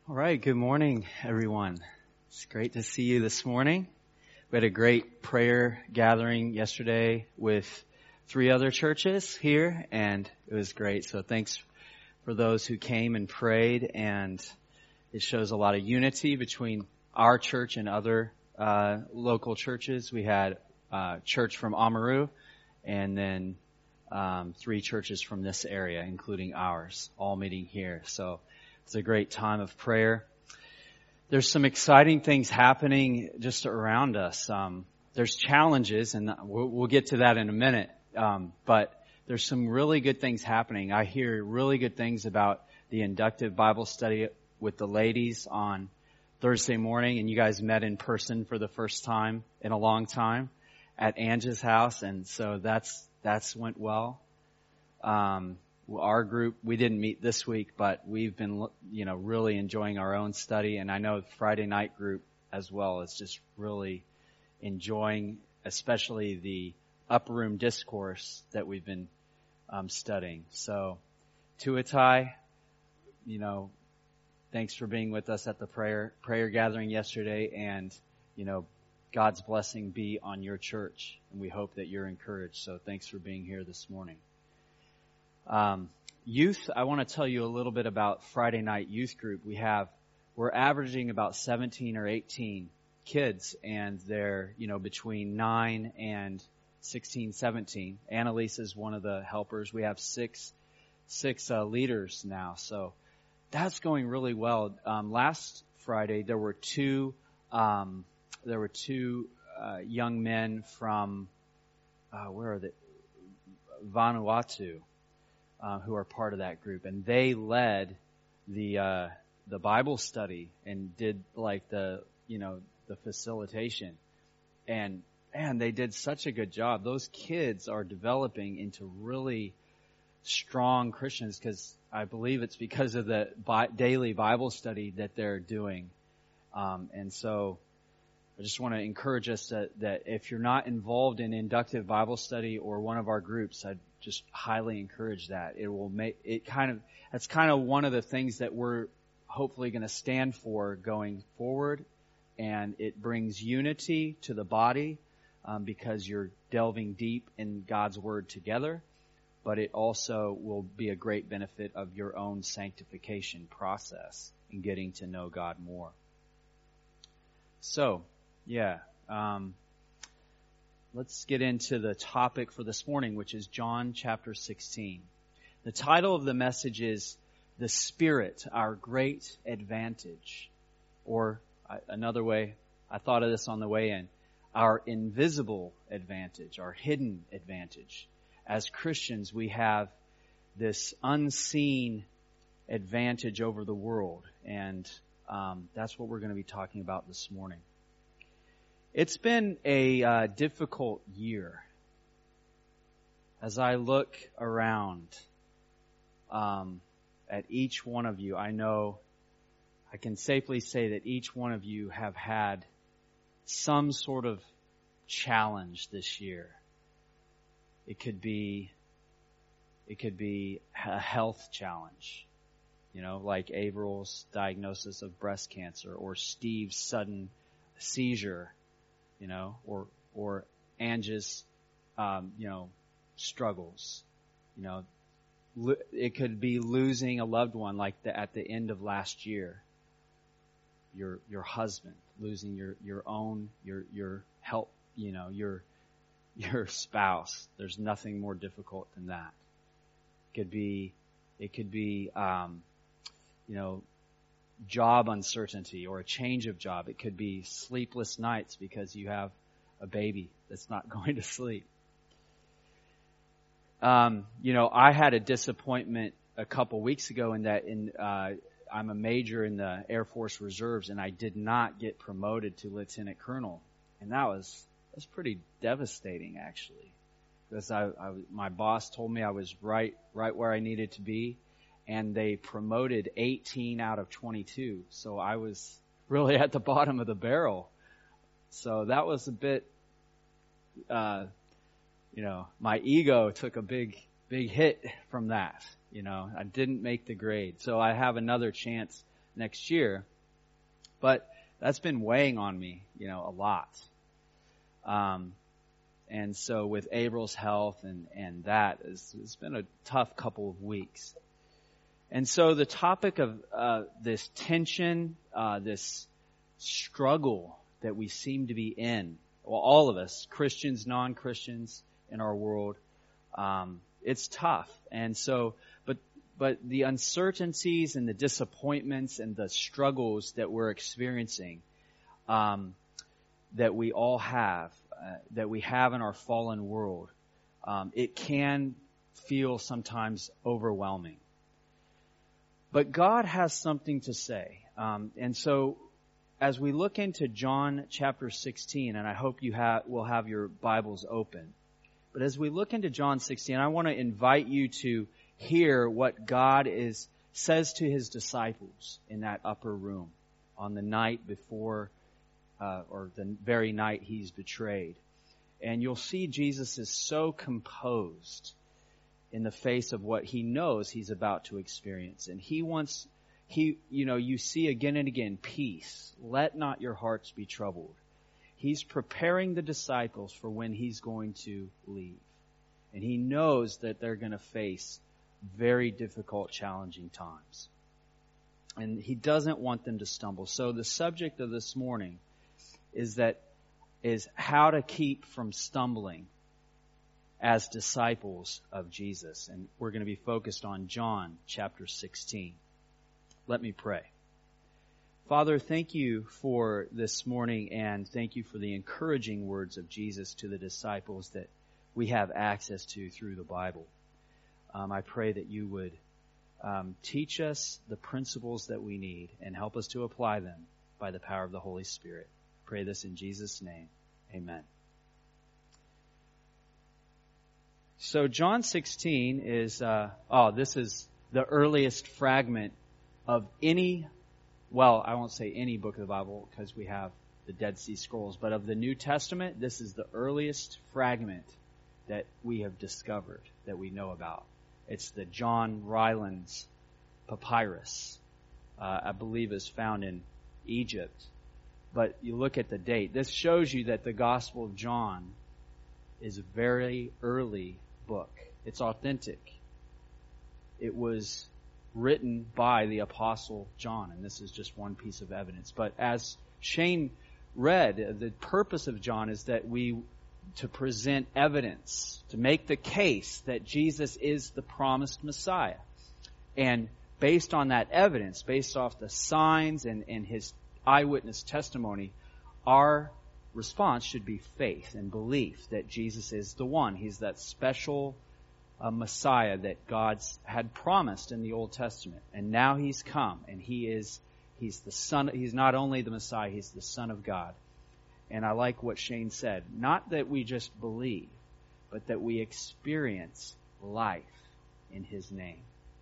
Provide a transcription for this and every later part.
All right, good morning, everyone. It's great to see you this morning. We had a great prayer gathering yesterday with 3 other churches here, and it was great. So thanks for those who came and prayed, and it shows a lot of unity between our church and other local churches. We had a church from Amaru, and then 3 churches from this area, including ours, all meeting here. So it's a great time of prayer. There's some exciting things happening just around us. There's challenges, and we'll get to that in a minute. But there's some really good things happening. I hear really good things about the inductive Bible study with the ladies on Thursday morning, and you guys met in person for the first time in a long time at Angie's house, and so that's went well. Our group, we didn't meet this week, but we've been, really enjoying our own study. And I know the Friday night group as well is just really enjoying, especially the upper room discourse that we've been studying. So, Tuatai, thanks for being with us at the prayer gathering yesterday. And, God's blessing be on your church. And we hope that you're encouraged. So thanks for being here this morning. Youth, I want to tell you a little bit about Friday night youth group. We're averaging about 17 or 18 kids, and they're, between 9 and 16, 17. Annalise is one of the helpers. We have six leaders now. So that's going really well. Last Friday, there were two young men from, where are they? Vanuatu. Who are part of that group, and they led the Bible study and did the facilitation, and they did such a good job. Those kids are developing into really strong Christians because I believe it's because of the daily Bible study that they're doing, and so I just want to encourage us that if you're not involved in inductive Bible study or one of our groups, I'd just highly encourage that. That's kind of one of the things that we're hopefully going to stand for going forward. And it brings unity to the body, because you're delving deep in God's Word together. But it also will be a great benefit of your own sanctification process in getting to know God more. So, let's get into the topic for this morning, which is John chapter 16. The title of the message is The Spirit, Our Great Advantage. Or another way, I thought of this on the way in, our invisible advantage, our hidden advantage. As Christians, we have this unseen advantage over the world. And that's what we're going to be talking about this morning. It's been a difficult year. As I look around at each one of you, I know I can safely say that each one of you have had some sort of challenge this year. It could be a health challenge, like Averill's diagnosis of breast cancer, or Steve's sudden seizure. Or Angie's, struggles. It could be losing a loved one at the end of last year. Your husband, losing your help, your spouse. There's nothing more difficult than that. It could be, job uncertainty or a change of job. It could be sleepless nights because you have a baby that's not going to sleep. I had a disappointment a couple weeks ago in that I'm a major in the Air Force Reserves, and I did not get promoted to lieutenant colonel, and that's pretty devastating actually, because my boss told me I was right where I needed to be. And they promoted 18 out of 22. So I was really at the bottom of the barrel. So that was a bit, my ego took a big hit from that. I didn't make the grade. So I have another chance next year. But that's been weighing on me, a lot. And so with April's health and that, it's been a tough couple of weeks. And so the topic of this tension, this struggle that we seem to be in, well, all of us, Christians, non-Christians in our world, it's tough. And so, but the uncertainties and the disappointments and the struggles that we're experiencing, that we all have, that we have in our fallen world, it can feel sometimes overwhelming. But God has something to say. And so as we look into John chapter 16, and I hope you will have your Bibles open, but as we look into John 16, I want to invite you to hear what God says to his disciples in that upper room on the night before, or the very night he's betrayed. And you'll see Jesus is so composed in the face of what he knows he's about to experience. And you see again and again, peace. Let not your hearts be troubled. He's preparing the disciples for when he's going to leave. And he knows that they're going to face very difficult, challenging times. And he doesn't want them to stumble. So the subject of this morning is how to keep from stumbling as disciples of Jesus. And we're going to be focused on John chapter 16. Let me pray. Father, thank you for this morning, and thank you for the encouraging words of Jesus to the disciples that we have access to through the Bible. I pray that you would teach us the principles that we need and help us to apply them by the power of the Holy Spirit. I pray this in Jesus' name. Amen. So John 16 is, this is the earliest fragment of I won't say any book of the Bible because we have the Dead Sea Scrolls, but of the New Testament, this is the earliest fragment that we have discovered, that we know about. It's the John Rylands papyrus, I believe is found in Egypt. But you look at the date. This shows you that the Gospel of John is a very early book. It's authentic. It was written by the Apostle John, and this is just one piece of evidence. But as Shane read, the purpose of John is to present evidence, to make the case that Jesus is the promised Messiah. And based on that evidence, based off the signs and his eyewitness testimony, our response should be faith and belief that Jesus is the one. He's that special Messiah that God had promised in the Old Testament. And now he's come, and he's the Son. He's not only the Messiah, he's the Son of God. And I like what Shane said. Not that we just believe, but that we experience life in his name.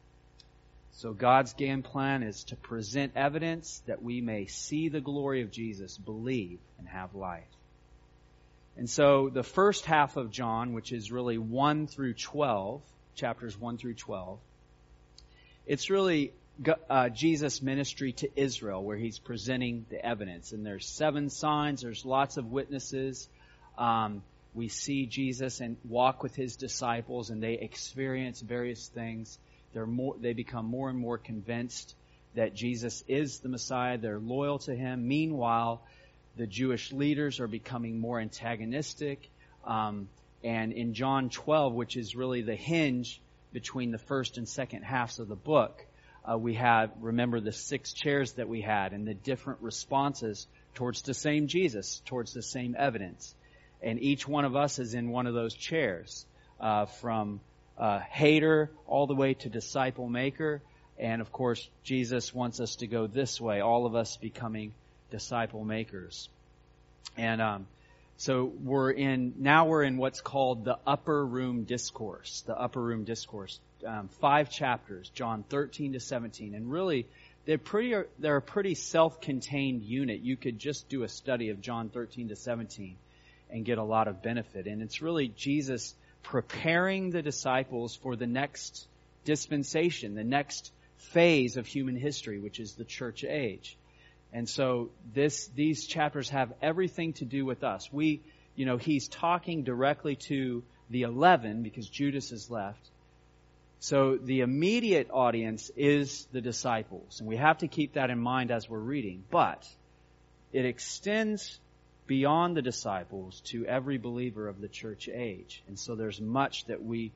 So God's game plan is to present evidence that we may see the glory of Jesus, believe, and have life. And so the first half of John, which is really 1 through 12, chapters 1 through 12, it's really Jesus' ministry to Israel, where he's presenting the evidence. And there's 7 signs, there's lots of witnesses. We see Jesus and walk with his disciples, and they experience various things. They become more and more convinced that Jesus is the Messiah. They're loyal to him. Meanwhile, the Jewish leaders are becoming more antagonistic. And in John 12, which is really the hinge between the first and second halves of the book, remember the 6 chairs that we had and the different responses towards the same Jesus, towards the same evidence. And each one of us is in one of those chairs, from hater all the way to disciple maker. And of course, Jesus wants us to go this way, all of us becoming disciple makers. And so we're in what's called the upper room discourse. The upper room discourse, 5 chapters, John 13 to 17, and really they're a pretty self-contained unit. You could just do a study of John 13 to 17 and get a lot of benefit. And it's really Jesus preparing the disciples for the next dispensation, the next phase of human history, which is the church age. And so these chapters have everything to do with us. He's talking directly to the 11 because Judas has left. So the immediate audience is the disciples. And we have to keep that in mind as we're reading. But it extends beyond the disciples to every believer of the church age. And so there's much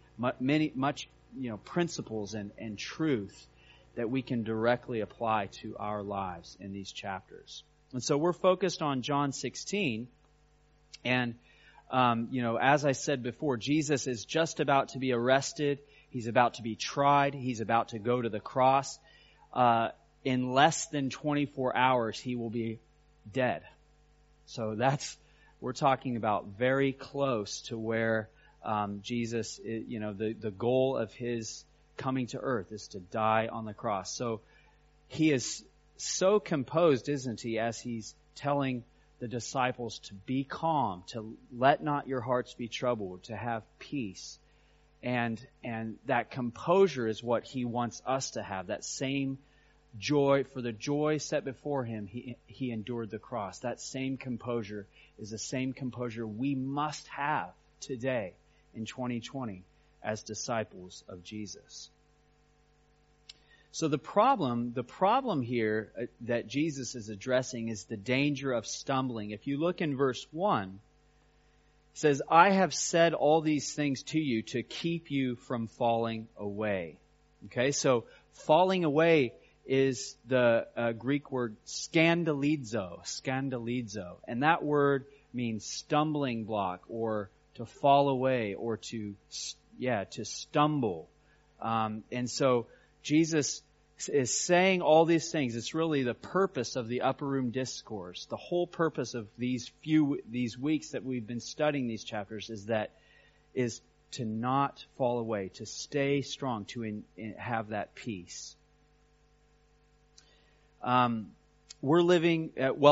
principles and truth that we can directly apply to our lives in these chapters. And so we're focused on John 16. And, as I said before, Jesus is just about to be arrested. He's about to be tried. He's about to go to the cross. In less than 24 hours, he will be dead. So we're talking about very close to where Jesus, the goal of his coming to earth is to die on the cross. So he is so composed, isn't he, as he's telling the disciples to be calm, to let not your hearts be troubled, to have peace. And that composure is what he wants us to have, that same joy. For the joy set before him, he endured the cross. That same composure is the same composure we must have today in 2020 as disciples of Jesus. So the problem here that Jesus is addressing is the danger of stumbling. If you look in verse 1, it says, I have said all these things to you to keep you from falling away. Okay, so falling away is the Greek word scandalizo. And that word means stumbling block or to fall away or to stumble. And so Jesus is saying all these things. It's really the purpose of the Upper Room Discourse. The whole purpose of these weeks that we've been studying these chapters is to not fall away, to stay strong, to have that peace. We're living,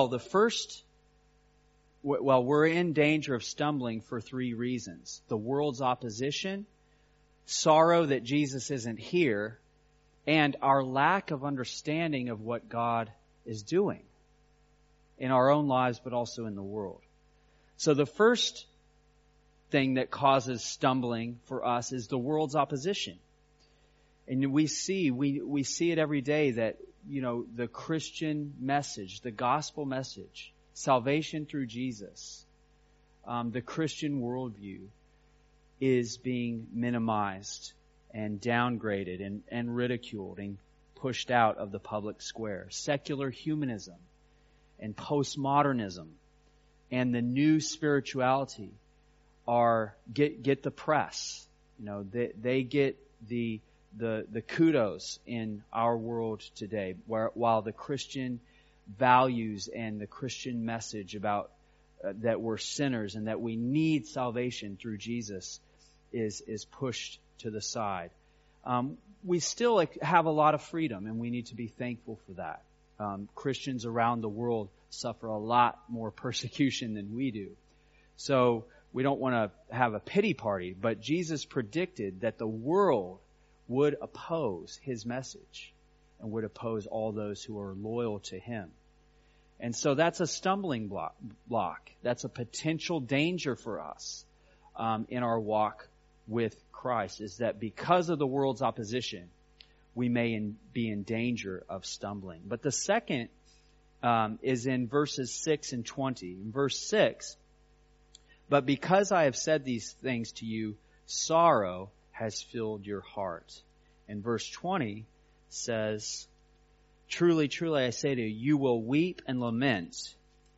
we're in danger of stumbling for 3 reasons. The world's opposition, sorrow that Jesus isn't here, and our lack of understanding of what God is doing in our own lives, but also in the world. So the first thing that causes stumbling for us is the world's opposition. And we see it every day that, the Christian message, the gospel message, salvation through Jesus, the Christian worldview is being minimized and downgraded and ridiculed and pushed out of the public square. Secular humanism and postmodernism and the new spirituality get the press. They get the kudos in our world today, while the Christian values and the Christian message about that we're sinners and that we need salvation through Jesus is pushed to the side. We still have a lot of freedom, and we need to be thankful for that. Christians around the world suffer a lot more persecution than we do. So we don't want to have a pity party, but Jesus predicted that the world would oppose his message and would oppose all those who are loyal to him. And so that's a stumbling block. That's a potential danger for us in our walk with Christ, is that because of the world's opposition, we may be in danger of stumbling. But the second is in verses 6 and 20. In verse 6, but because I have said these things to you, sorrow has filled your heart. And verse 20 says, truly, truly, I say to you, you will weep and lament,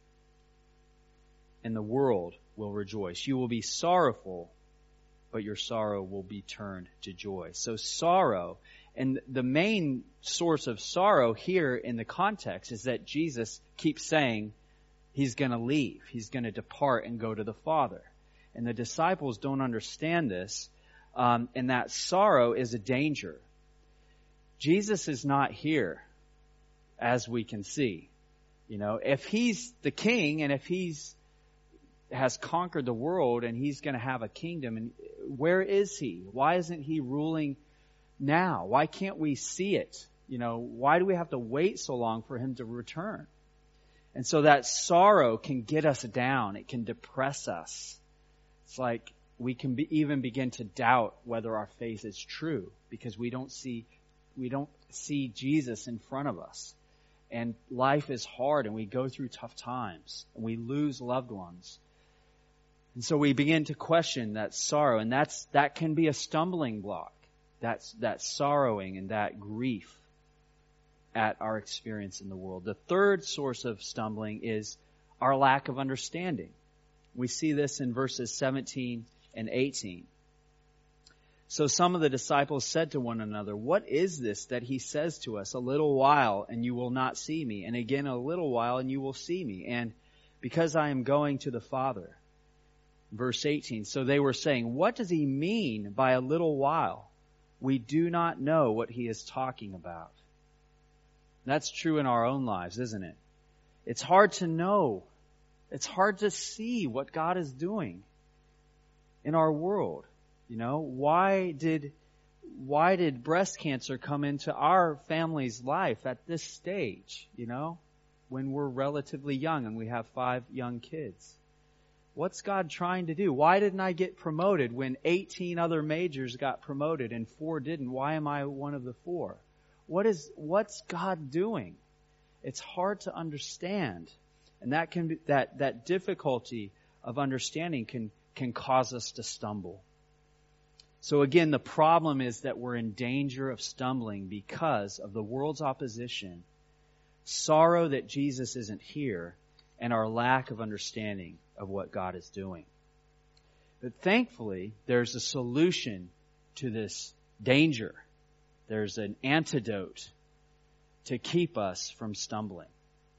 and the world will rejoice. You will be sorrowful, but your sorrow will be turned to joy. So sorrow, and the main source of sorrow here in the context is that Jesus keeps saying he's going to leave. He's going to depart and go to the Father. And the disciples don't understand this, and that sorrow is a danger. Jesus is not here, as we can see. If he's the king and if he's has conquered the world and he's going to have a kingdom, and where is he? Why isn't he ruling now? Why can't we see it? Why do we have to wait so long for him to return? And so that sorrow can get us down. It can depress us. It's like we can even begin to doubt whether our faith is true because we don't see Jesus in front of us. And life is hard and we go through tough times and we lose loved ones. And so we begin to question that sorrow, and that can be a stumbling block. That sorrowing and that grief at our experience in the world. The third source of stumbling is our lack of understanding. We see this in verses 17 and 18. So some of the disciples said to one another, "What is this that he says to us? A little while and you will not see me, and again a little while and you will see me, and because I am going to the Father." Verse 18, so they were saying, "What does he mean by a little while? We do not know what he is talking about." That's true in our own lives, isn't it? It's hard to know. It's hard to see what God is doing in our world. Why did breast cancer come into our family's life at this stage, when we're relatively young and we have 5 young kids? What's God trying to do? Why didn't I get promoted when 18 other majors got promoted and 4 didn't? Why am I one of the 4? What's God doing? It's hard to understand. And that difficulty of understanding can cause us to stumble. So again, the problem is that we're in danger of stumbling because of the world's opposition, sorrow that Jesus isn't here, and our lack of understanding of what God is doing. But thankfully, there's a solution to this danger. There's an antidote to keep us from stumbling.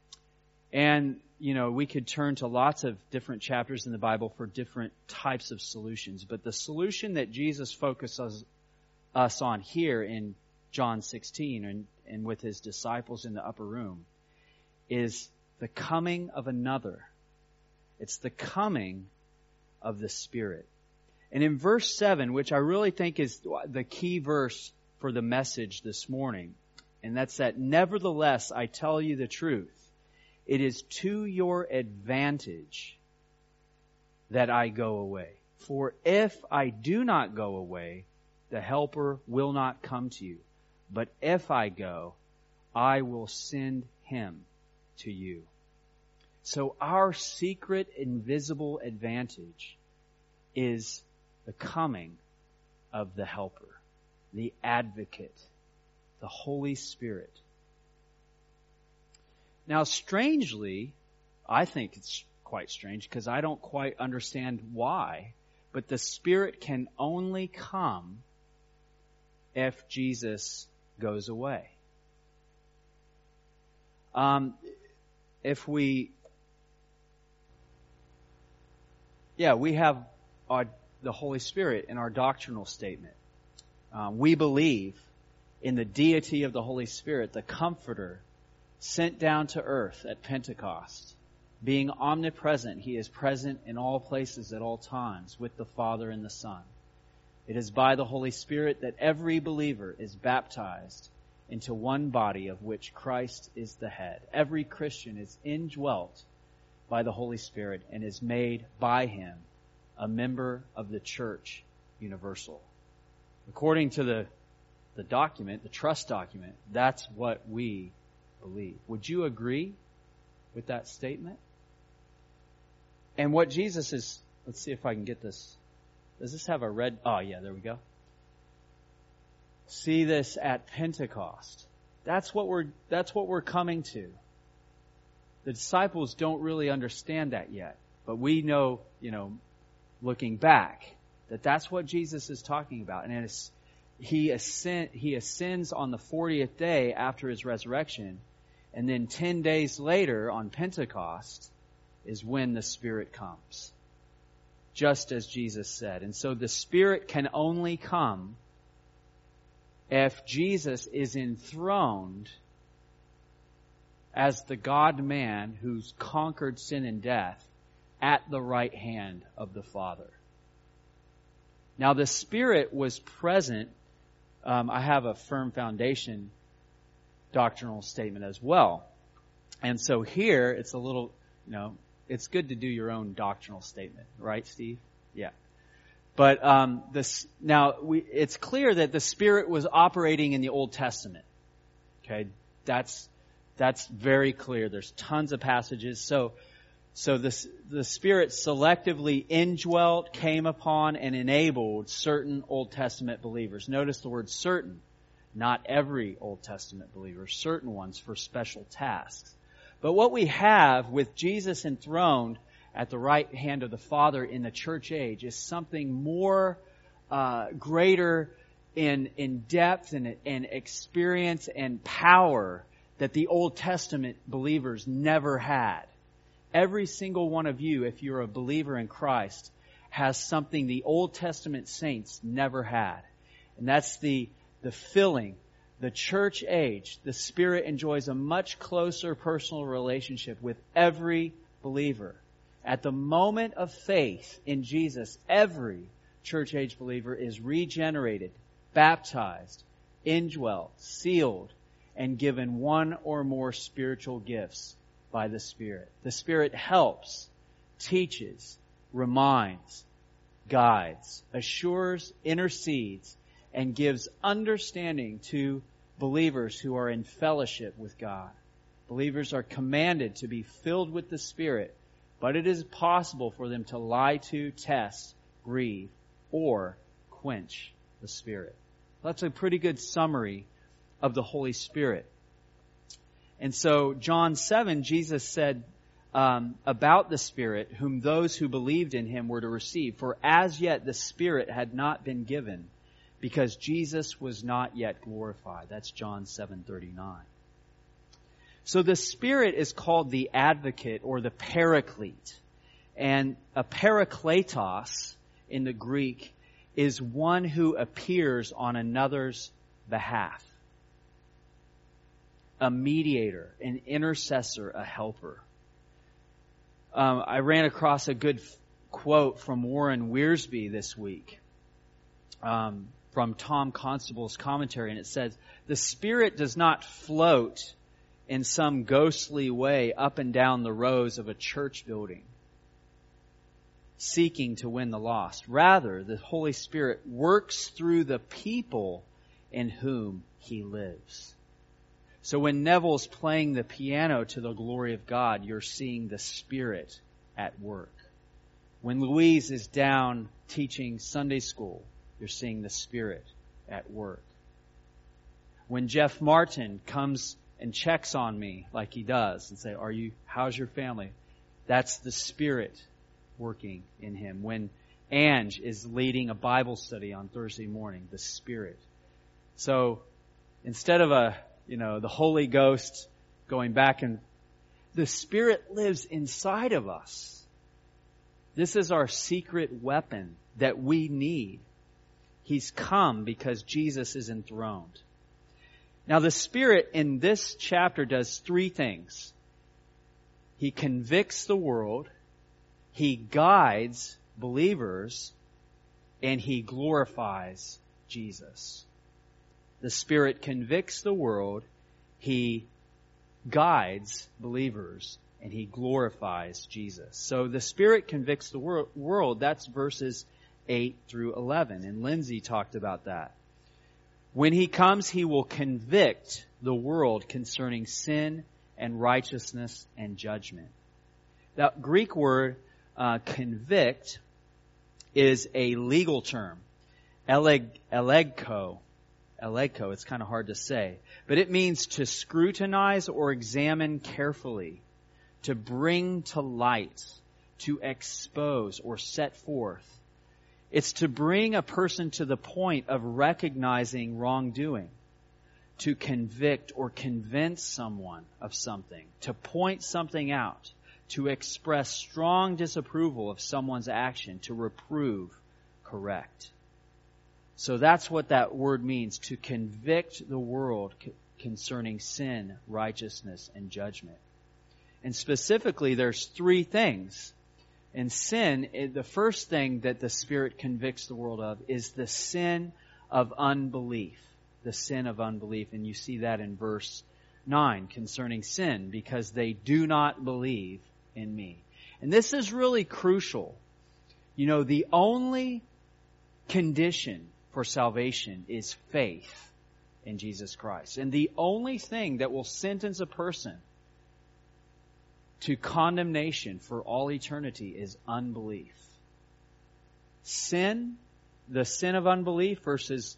And, we could turn to lots of different chapters in the Bible for different types of solutions. But the solution that Jesus focuses us on here in John 16 and with his disciples in the upper room is the coming of another. It's the coming of the Spirit. And in verse 7, which I really think is the key verse for the message this morning, and that's that, "Nevertheless, I tell you the truth. It is to your advantage that I go away. For if I do not go away, the Helper will not come to you. But if I go, I will send him to you." So our secret, invisible advantage is the coming of the Helper, the Advocate, the Holy Spirit. Now, strangely, I think it's quite strange because I don't quite understand why, but the Spirit can only come if Jesus goes away. We have the Holy Spirit in our doctrinal statement. We believe in the deity of the Holy Spirit, the Comforter, sent down to earth at Pentecost. Being omnipresent, he is present in all places at all times with the Father and the Son. It is by the Holy Spirit that every believer is baptized into one body of which Christ is the head. Every Christian is indwelt by the Holy Spirit and is made by him a member of the church universal. According to the document, the trust document, that's what we believe. Would you agree with that statement? And what Jesus is, let's see if I can get this. Does this have a red? Oh yeah, there we go. See this at Pentecost. That's what we're coming to. The disciples don't really understand that yet, but we know, looking back, that's what Jesus is talking about. And he ascends on the 40th day after his resurrection, and then 10 days later on Pentecost is when the Spirit comes, just as Jesus said. And so the Spirit can only come if Jesus is enthroned as the God-man who's conquered sin and death at the right hand of the Father. Now the Spirit was present. I have a firm foundation doctrinal statement as well. And so here, it's a little, it's good to do your own doctrinal statement, right, Steve? Yeah. But it's clear that the Spirit was operating in the Old Testament. Okay, that's very clear. There's tons of passages. So the Spirit selectively indwelt, came upon, and enabled certain Old Testament believers. Notice the word certain. Not every Old Testament believer, certain ones for special tasks. But what we have with Jesus enthroned at the right hand of the Father in the church age is something more greater in depth and experience and power that the Old Testament believers never had. Every single one of you, if you're a believer in Christ, has something the Old Testament saints never had. And that's the filling, the church age. The Spirit enjoys a much closer personal relationship with every believer. At the moment of faith in Jesus, every church age believer is regenerated, baptized, indwelt, sealed, and given one or more spiritual gifts by the Spirit. The Spirit helps, teaches, reminds, guides, assures, intercedes, and gives understanding to believers who are in fellowship with God. Believers are commanded to be filled with the Spirit, but it is possible for them to lie to, test, grieve, or quench the Spirit. That's a pretty good summary of the Holy Spirit. And so, John 7, Jesus said about the Spirit, whom those who believed in Him were to receive. For as yet the Spirit had not been given, because Jesus was not yet glorified. That's John 7:39. So the Spirit is called the advocate or the paraclete. And a parakletos in the Greek is one who appears on another's behalf. A mediator, an intercessor, a helper. I ran across a good quote from Warren Wiersbe this week, from Tom Constable's commentary, and it says, "The Spirit does not float in some ghostly way up and down the rows of a church building, seeking to win the lost. Rather, the Holy Spirit works through the people in whom He lives." So when Neville's playing the piano to the glory of God, you're seeing the Spirit at work. When Louise is down teaching Sunday school, you're seeing the Spirit at work. When Jeff Martin comes and checks on me like he does and say, how's your family? That's the Spirit working in him. When Ange is leading a Bible study on Thursday morning, the Spirit. So instead of the Holy Ghost going back, and the Spirit lives inside of us. This is our secret weapon that we need. He's come because Jesus is enthroned. Now the Spirit in this chapter does three things. He convicts the world, He guides believers, and He glorifies Jesus. The Spirit convicts the world, He guides believers, and He glorifies Jesus. So the Spirit convicts the world. That's verses 8 through 11. And Lindsay talked about that. When He comes, He will convict the world concerning sin and righteousness and judgment. That Greek word, convict, is a legal term. Elegko, it's kind of hard to say. But it means to scrutinize or examine carefully, to bring to light, to expose or set forth. It's to bring a person to the point of recognizing wrongdoing, to convict or convince someone of something, to point something out, to express strong disapproval of someone's action, to reprove, correct. So that's what that word means, to convict the world concerning sin, righteousness, and judgment. And specifically, there's three things. In sin, the first thing that the Spirit convicts the world of is the sin of unbelief. The sin of unbelief. And you see that in verse 9 concerning sin, because they do not believe in me. And this is really crucial. You know, the only condition for salvation is faith in Jesus Christ. And the only thing that will sentence a person to condemnation for all eternity is unbelief. Sin, the sin of unbelief, versus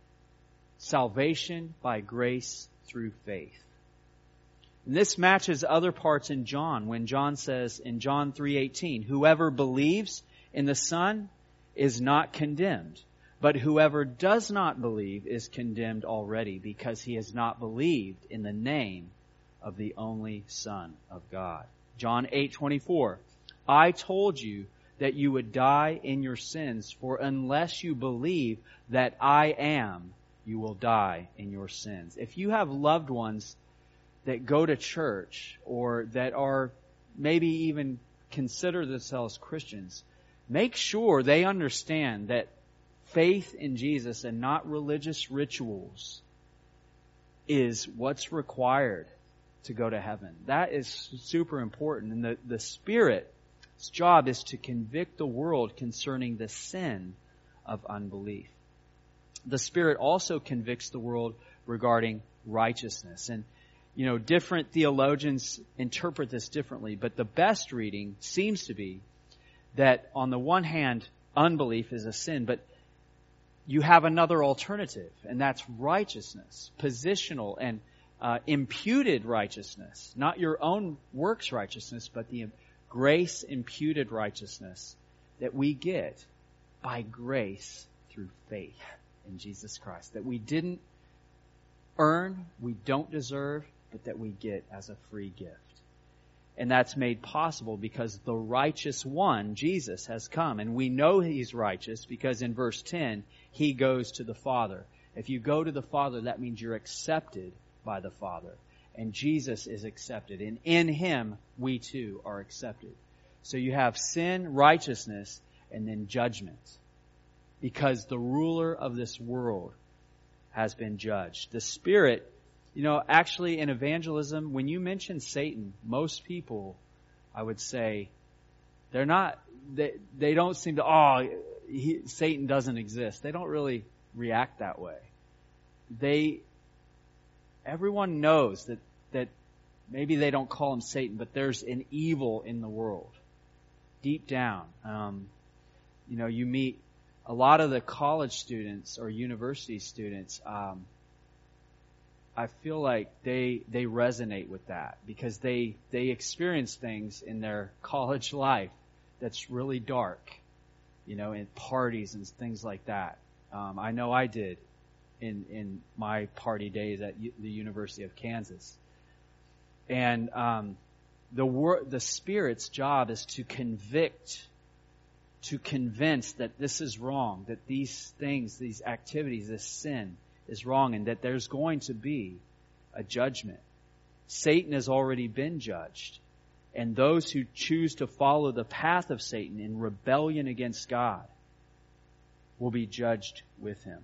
salvation by grace through faith. And this matches other parts in John, when John says in John 3:18, whoever believes in the Son is not condemned, but whoever does not believe is condemned already, because he has not believed in the name of the only Son of God. John 8:24, I told you that you would die in your sins, for unless you believe that I am, you will die in your sins. If you have loved ones that go to church, or that are maybe even consider themselves Christians, make sure they understand that faith in Jesus and not religious rituals is what's required to go to heaven. That is super important. And the Spirit's job is to convict the world concerning the sin of unbelief. The Spirit also convicts the world regarding righteousness. And, you know, different theologians interpret this differently, but the best reading seems to be that on the one hand, unbelief is a sin, but you have another alternative, and that's righteousness, positional and imputed righteousness, not your own works righteousness, but the grace imputed righteousness that we get by grace through faith in Jesus Christ, that we didn't earn, we don't deserve, but that we get as a free gift. And that's made possible because the righteous one, Jesus, has come. And we know He's righteous because in verse 10, He goes to the Father. If you go to the Father, that means you're accepted by the Father. And Jesus is accepted. And in Him, we too are accepted. So you have sin, righteousness, and then judgment. Because the ruler of this world has been judged. The Spirit, you know, actually in evangelism, when you mention Satan, most people, I would say, they're not, they don't seem to, Satan doesn't exist. They don't really react that way. Everyone knows that maybe they don't call him Satan, but there's an evil in the world. Deep down. You know, you meet a lot of the college students or university students, I feel like they resonate with that because they experience things in their college life that's really dark, you know, in parties and things like that. I know I did in my party days at the University of Kansas. And the Spirit's job is to convict, to convince that this is wrong, that these things, these activities, this sin is wrong, and that there's going to be a judgment. Satan has already been judged, and those who choose to follow the path of Satan in rebellion against God will be judged with him.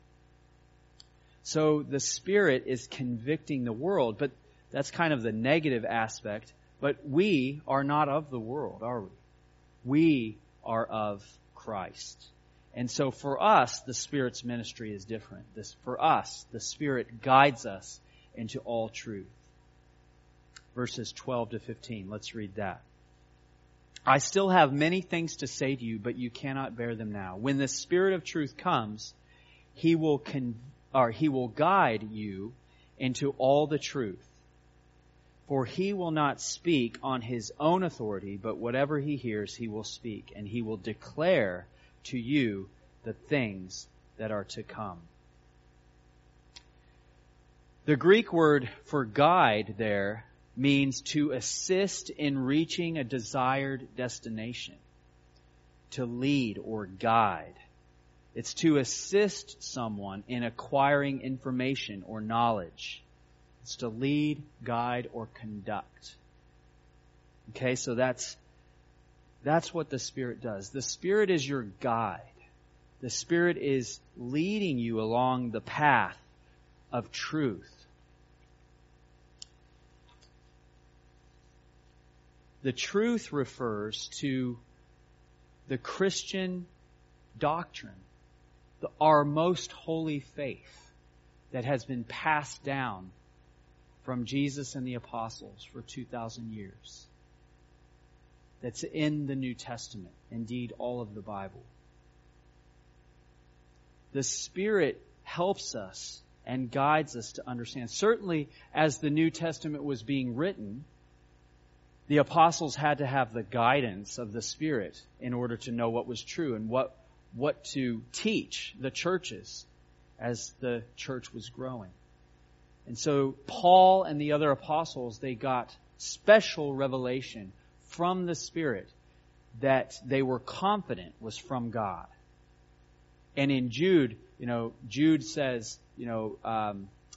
So the Spirit is convicting the world, but that's kind of the negative aspect. But we are not of the world, are we? We are of Christ. And so for us, the Spirit's ministry is different. For us, the Spirit guides us into all truth. Verses 12 to 15. Let's read that. I still have many things to say to you, but you cannot bear them now. When the Spirit of truth comes, He will guide you into all the truth. For He will not speak on His own authority, but whatever He hears, He will speak, and He will declare to you the things that are to come. The Greek word for guide there means to assist in reaching a desired destination, to lead or guide. It's to assist someone in acquiring information or knowledge. It's to lead, guide, or conduct. Okay, so that's what the Spirit does. The Spirit is your guide. The Spirit is leading you along the path of truth. The truth refers to the Christian doctrine, our most holy faith that has been passed down from Jesus and the apostles for 2,000 years. That's in the New Testament, indeed all of the Bible. The Spirit helps us and guides us to understand. Certainly, as the New Testament was being written, the apostles had to have the guidance of the Spirit in order to know what was true and what to teach the churches as the church was growing. And so Paul and the other apostles, they got special revelation from the Spirit that they were confident was from God. And in Jude, Jude says, I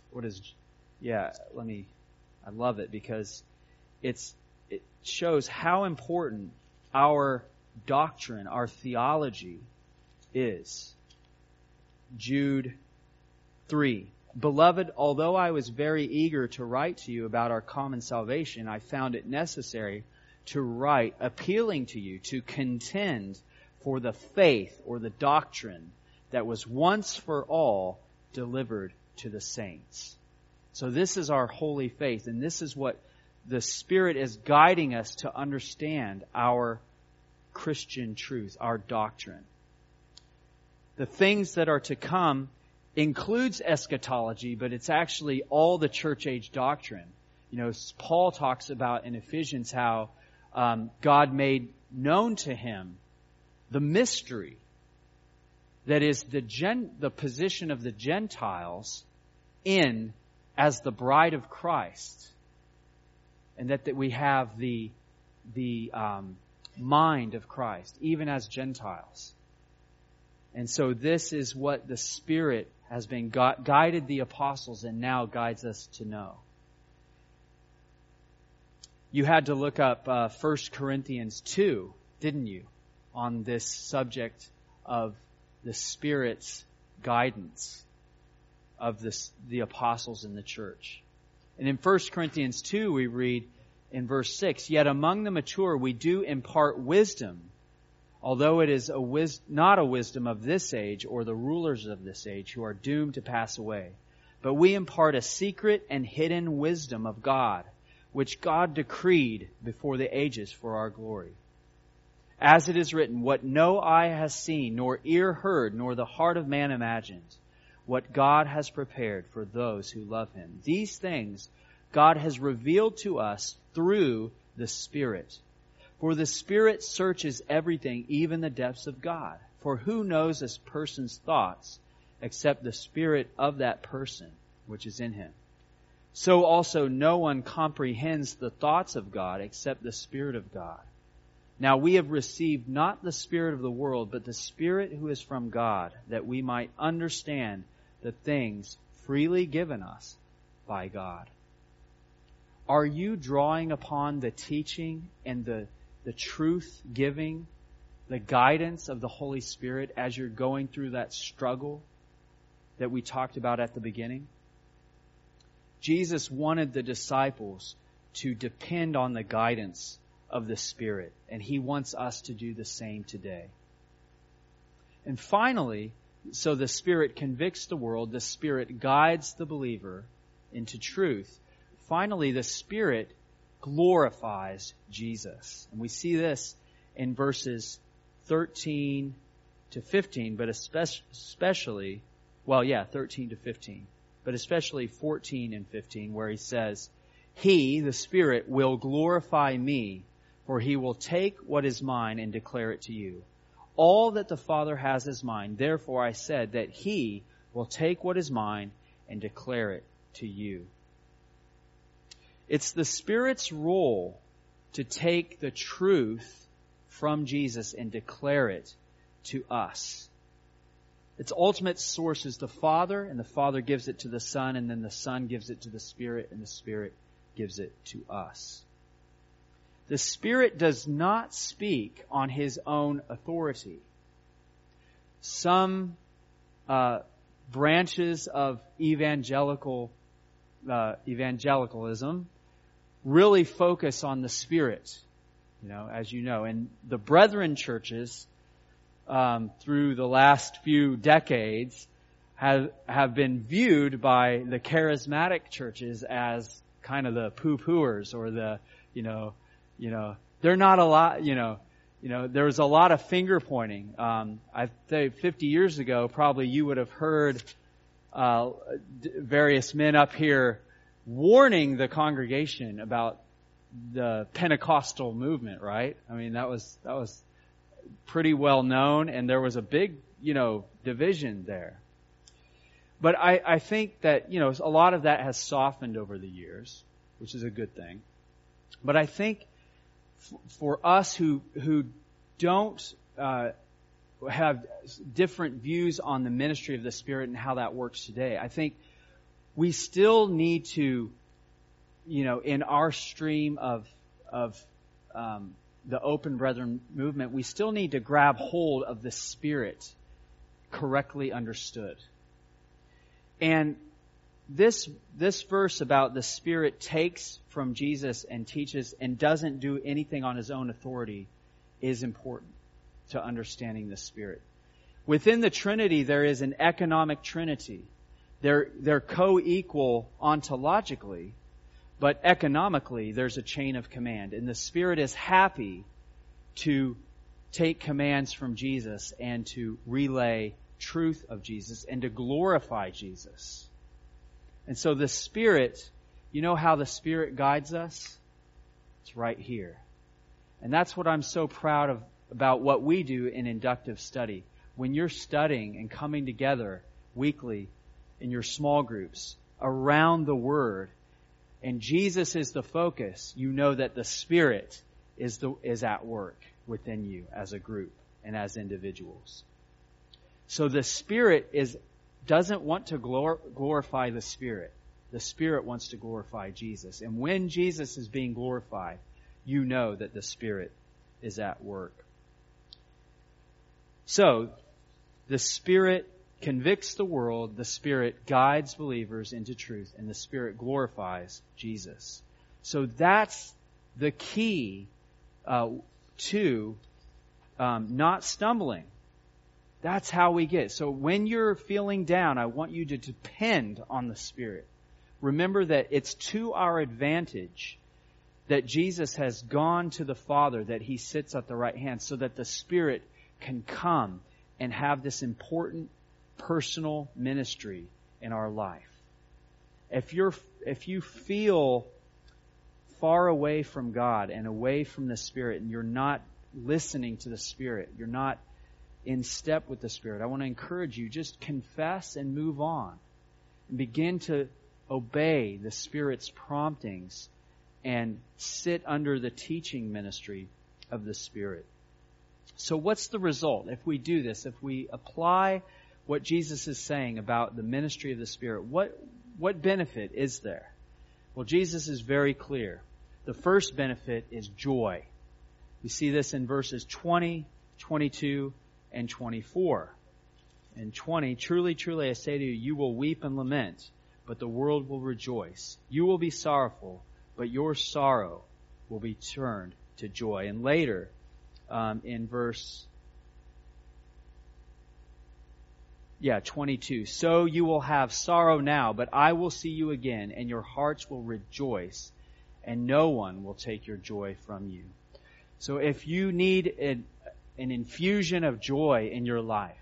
love it because it shows how important our doctrine, our theology is. Jude 3. Beloved, although I was very eager to write to you about our common salvation, I found it necessary to write appealing to you to contend for the faith or the doctrine that was once for all delivered to the saints. So this is our holy faith, and this is what the Spirit is guiding us to understand our Christian truth, our doctrine. The things that are to come includes eschatology, but it's actually all the church age doctrine. Paul talks about in Ephesians how God made known to him the mystery that is the position of the Gentiles as the bride of Christ, and that we have the mind of Christ, even as Gentiles. And so this is what the Spirit has been guided the apostles and now guides us to know. You had to look up 1 Corinthians 2, didn't you, on this subject of the Spirit's guidance of the apostles in the church. And in 1 Corinthians 2 we read in verse 6, Yet among the mature we do impart wisdom, although it is not a wisdom of this age or the rulers of this age who are doomed to pass away. But we impart a secret and hidden wisdom of God, which God decreed before the ages for our glory. As it is written, what no eye has seen, nor ear heard, nor the heart of man imagined, what God has prepared for those who love Him. These things God has revealed to us through the Spirit. For the Spirit searches everything, even the depths of God. For who knows a person's thoughts except the spirit of that person which is in him? So also no one comprehends the thoughts of God except the Spirit of God. Now we have received not the spirit of the world, but the Spirit who is from God, that we might understand the things freely given us by God. Are you drawing upon the teaching and the truth giving, the guidance of the Holy Spirit as you're going through that struggle that we talked about at the beginning? Jesus wanted the disciples to depend on the guidance of the Spirit, and He wants us to do the same today. And finally, so the Spirit convicts the world, the Spirit guides the believer into truth. Finally, the Spirit glorifies Jesus. And we see this in verses 13 to 15, but especially, 13 to 15, but especially 14 and 15, where He says, He, the Spirit, will glorify me, for He will take what is mine and declare it to you. All that the Father has is mine. Therefore I said that He will take what is mine and declare it to you. It's the Spirit's role to take the truth from Jesus and declare it to us. Its ultimate source is the Father, and the Father gives it to the Son, and then the Son gives it to the Spirit, and the Spirit gives it to us. The Spirit does not speak on His own authority. Some branches of evangelicalism really focus on the Spirit as you know. And the brethren churches, through the last few decades, have been viewed by the charismatic churches as kind of the poo-pooers, or the, they're not a lot, there was a lot of finger pointing. I'd say 50 years ago, probably you would have heard various men up here warning the congregation about the Pentecostal movement, right? I mean, that was pretty well known, and there was a big, division there. But I think that, a lot of that has softened over the years, which is a good thing. But I think for us who don't have different views on the ministry of the Spirit and how that works today, I think we still need to, in our stream of the Open Brethren movement, we still need to grab hold of the Spirit correctly understood. And this verse about the Spirit takes from Jesus and teaches and doesn't do anything on His own authority is important to understanding the Spirit. Within the Trinity, there is an economic Trinity. They're co-equal ontologically, but economically there's a chain of command. And the Spirit is happy to take commands from Jesus and to relay truth of Jesus and to glorify Jesus. And so the Spirit, you know how the Spirit guides us? It's right here. And that's what I'm so proud of about what we do in inductive study. When you're studying and coming together weekly in your small groups around the Word, and Jesus is the focus, you know that the Spirit is at work within you as a group and as individuals. So the Spirit doesn't want to glorify the Spirit. The Spirit wants to glorify Jesus. And when Jesus is being glorified, you know that the Spirit is at work. So, the Spirit convicts the world, the Spirit guides believers into truth, and the Spirit glorifies Jesus. So that's the key to not stumbling. That's how we get. So when you're feeling down, I want you to depend on the Spirit. Remember that it's to our advantage that Jesus has gone to the Father, that He sits at the right hand, so that the Spirit can come and have this important personal ministry in our life. If you feel far away from God and away from the Spirit, and you're not listening to the Spirit, you're not in step with the Spirit, I want to encourage you, just confess and move on. And begin to obey the Spirit's promptings and sit under the teaching ministry of the Spirit. So what's the result if we do this? If we apply what Jesus is saying about the ministry of the Spirit, what benefit is there? Well, Jesus is very clear. The first benefit is joy. We see this in verses 20, 22, and 24. In 20, truly, truly, I say to you, you will weep and lament, but the world will rejoice. You will be sorrowful, but your sorrow will be turned to joy. And later, in verse 22, so you will have sorrow now, but I will see you again, and your hearts will rejoice, and no one will take your joy from you. So if you need an infusion of joy in your life,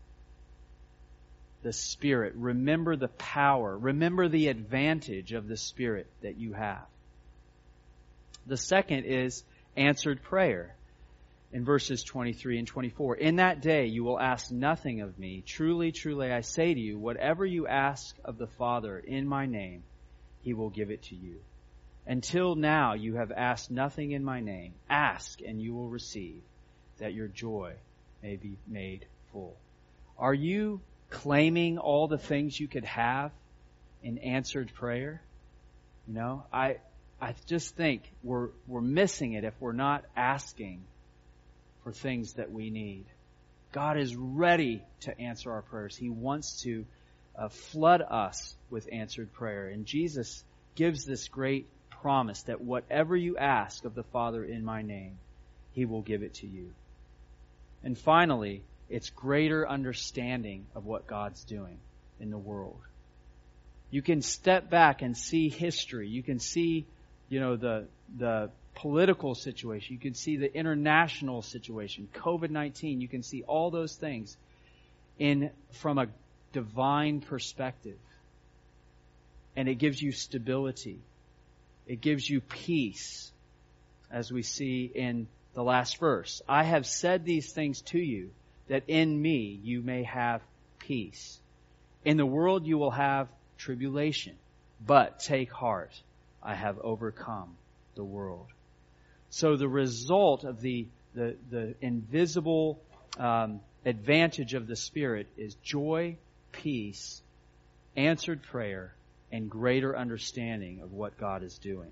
the Spirit, remember the power, remember the advantage of the Spirit that you have. The second is answered prayer. In verses 23 and 24, in that day you will ask nothing of me. Truly, truly, I say to you, whatever you ask of the Father in my name, He will give it to you. Until now you have asked nothing in my name. Ask and you will receive, that your joy may be made full. Are you claiming all the things you could have in answered prayer? I just think we're missing it if we're not asking for things that we need. God is ready to answer our prayers. He wants to flood us with answered prayer. And Jesus gives this great promise that whatever you ask of the Father in my name, He will give it to you. And finally, it's greater understanding of what God's doing in the world. You can step back and see history. You can see, the political situation. You can see the international situation, COVID-19. You can see all those things from a divine perspective. And it gives you stability. It gives you peace, as we see in the last verse. I have said these things to you, that in me you may have peace. In the world you will have tribulation, but take heart, I have overcome the world. So the result of the invisible advantage of the Spirit is joy, peace, answered prayer, and greater understanding of what God is doing.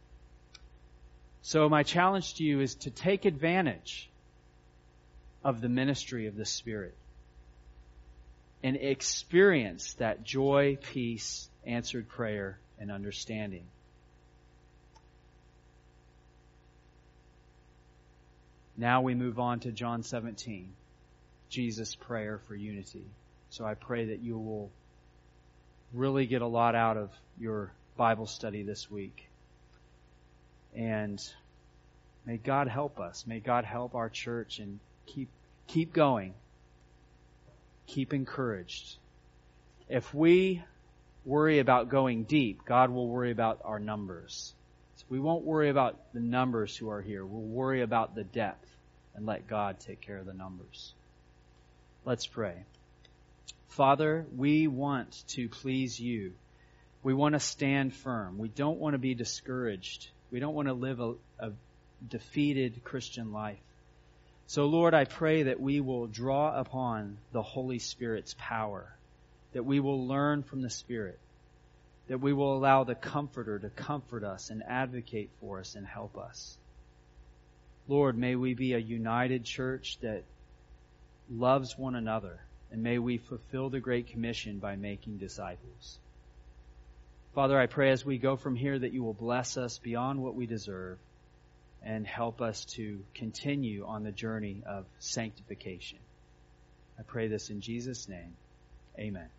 So my challenge to you is to take advantage of the ministry of the Spirit and experience that joy, peace, answered prayer, and understanding. Now we move on to John 17, Jesus' prayer for unity. So I pray that you will really get a lot out of your Bible study this week. And may God help us. May God help our church and keep going. Keep encouraged. If we worry about going deep, God will worry about our numbers. So we won't worry about the numbers who are here. We'll worry about the depth and let God take care of the numbers. Let's pray. Father, we want to please you. We want to stand firm. We don't want to be discouraged. We don't want to live a defeated Christian life. So, Lord, I pray that we will draw upon the Holy Spirit's power, that we will learn from the Spirit, that we will allow the Comforter to comfort us and advocate for us and help us. Lord, may we be a united church that loves one another, and may we fulfill the Great Commission by making disciples. Father, I pray as we go from here that you will bless us beyond what we deserve and help us to continue on the journey of sanctification. I pray this in Jesus' name. Amen.